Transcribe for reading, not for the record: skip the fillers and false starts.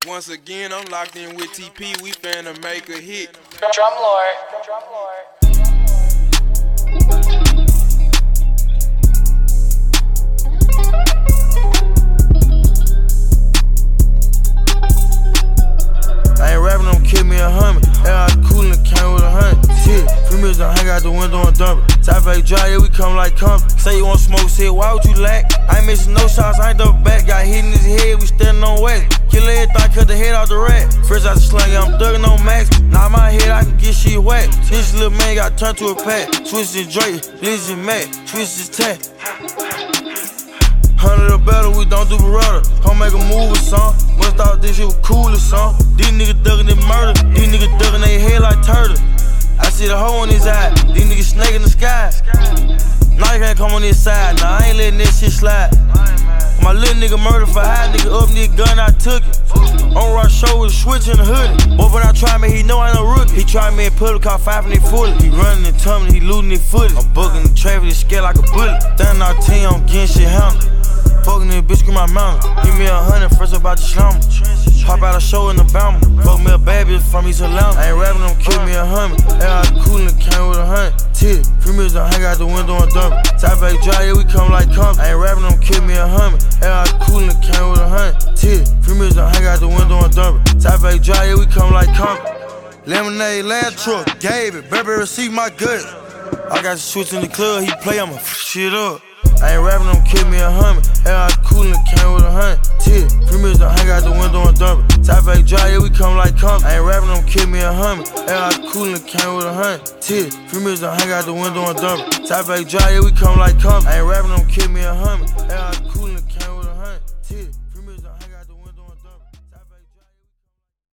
Once again, I'm locked in with TP, we finna make a hit. Drum Lord. I ain't rapping, don't kill me a hummer. Air coolin' came with 100. Shit, free meals done hang out the window and dump it. Top fake dry, yeah, we come like comfort. Say you want smoke, say why would you lack? I ain't missing no shots, I ain't double back. Got hit in his head, we standing on wax. Kill everything, cut the head off the rack. First out the slang, yeah, I'm thuggin' on max. Now my head, I can get shit whack. This little man got turned to a pack. Switch his Drake, Lizzie Mac, switch his tag. 100 or better, we don't do beretta. Come make a move or something. Must thought this shit was cool or something. These niggas thuggin' they murder. These niggas thuggin' they head like turtle. I see the hole in his eye. These niggas snake in the sky. Now you can't come on this side. Nah, I ain't letting this shit slide. My little nigga murdered for high nigga up nigga gun, I took it. On right show with a switch in the hoodie. But when I try me, he know I ain't no rookie. He try me in public, caught 5 and they fully. He running and tumbling, he losing his footage. I'm booking the traffic, he scared like a bullet. Standing out 10, I'm getting shit handled. Fucking this bitch, my mountain. Give me 100, first about the slumber. Pop out a show in the Bama. Fuck me a bad bitch from East Atlanta. I ain't rapping, them kill me 100. Air coolin' came with 100. Tip, free meals done hang out the window and dump it. Top fake dry, yeah, we come like comfort. I ain't rapping, them kill me 100. Air coolin' came with 100. Tip, free meals done hang out the window and dump it. Top fake dry, yeah, we come like comfort. Lemonade, land truck, gave it. Baby, receive my gut. I got to switch in the club, he play, I'ma shit up. I ain't rapping, them kill me 100. Air coolin' came with 100. Tip, free meals done hang out the window and dump it. Top fake dry, yeah, we come like comfort. I ain't rapping, them kill me 100. Air coolin' came with 100. Tip, free meals done hang out the window and dump it. Top fake dry, yeah, we come like comfort. I ain't rapping, them kill me 100.